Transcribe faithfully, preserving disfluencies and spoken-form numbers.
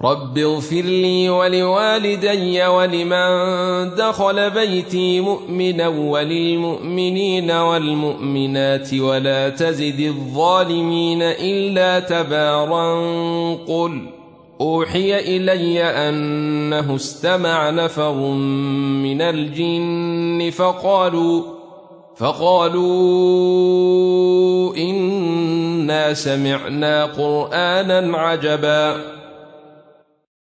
رب اغفر لي ولوالدي ولمن دخل بيتي مؤمنا وللمؤمنين والمؤمنات ولا تزد الظالمين إلا تبارا. قل أوحي إلي أنه استمع نفر من الجن فقالوا فقالوا إنا سمعنا قرآنا عجبا